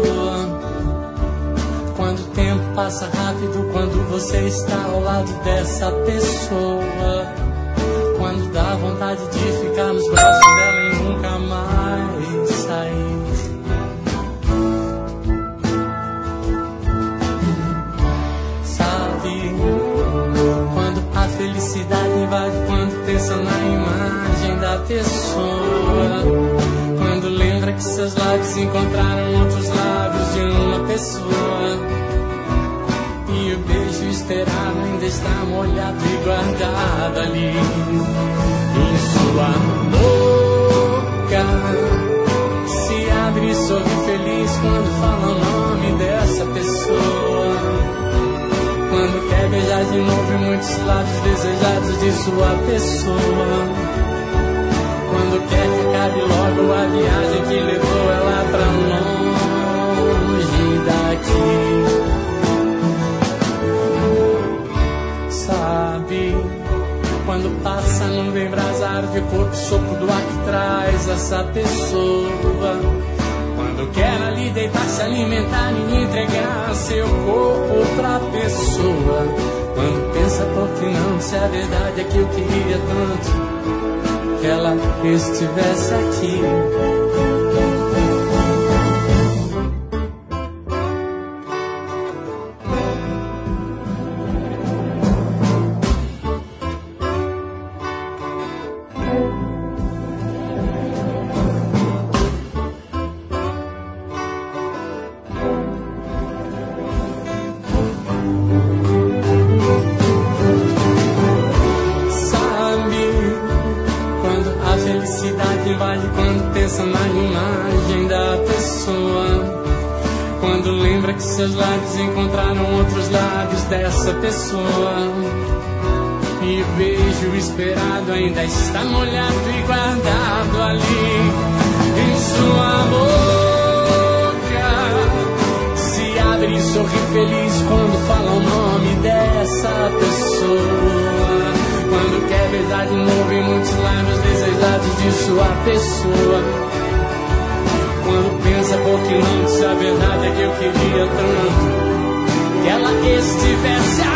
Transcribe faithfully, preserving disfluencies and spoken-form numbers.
Quando o tempo passa rápido, quando você está ao lado dessa pessoa, quando dá vontade de ficar nos braços dela e nunca mais sair. Sabe, quando a felicidade invade, quando pensa na imagem da pessoa, quando lembra que seus lábios encontraram outros lábios de uma pessoa, e o beijo esperado ainda está molhado e guardado ali em sua boca. Se abre e sorri feliz quando fala o nome dessa pessoa, quando quer beijar de novo em muitos lábios desejados de sua pessoa, quando quer que acabe logo a viagem que levou ela pra longe daqui. Sabe, quando passa a nuvem brasada de corpo, sopro do ar que traz essa pessoa, quando quer ali deitar, se alimentar e entregar seu corpo pra pessoa, quando pensa por que não, se a verdade é que eu queria tanto que ela estivesse aqui. Seus lábios encontraram outros lábios dessa pessoa, e o beijo esperado ainda está molhado e guardado ali em sua boca. Se abre e sorri feliz quando fala o nome dessa pessoa, quando quer beijar de novo em muitos lábios desejados de sua pessoa, quando pensa por que não, se a verdade é que eu queria tanto que ela estivesse